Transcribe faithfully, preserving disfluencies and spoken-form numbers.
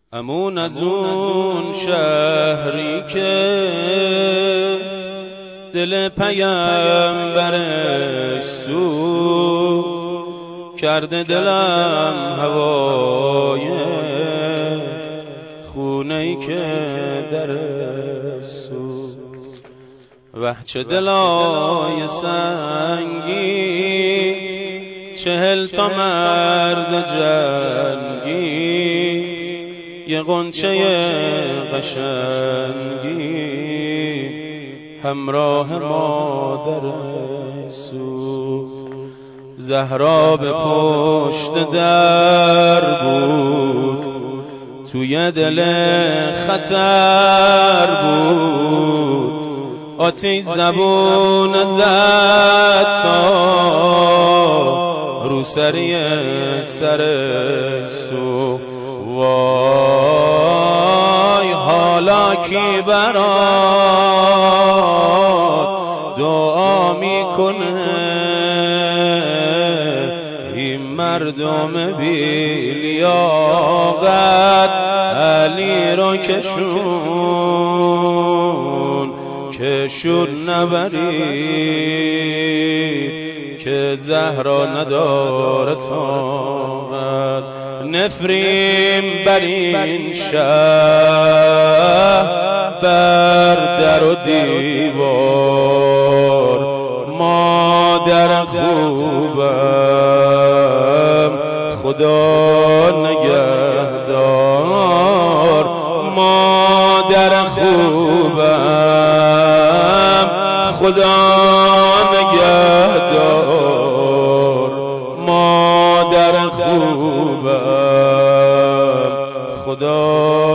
امون از اون شهری که دل پیامبرش سو کرده، دلم هوای خونه‌ای که درش سو. وه چه دلای سنگی، چهل تا مرد جنگی، یه غنچه قشنگی همراه مادرش سو. زهرا به پشت در بود، توی دل خطر بود، آتش زبون زد تا رو سری سرش سو. وای حالا کی برات دعا میکنه، این مردم بی لیاقت علی رو کشون کشون نبرید که زهرا نداره طاقت. نفرین بر این شهر بر در و دیوار، مادر خوبم خدا نگهدار، مادر خوبم خدا نگهدار، مادر خوبم خدا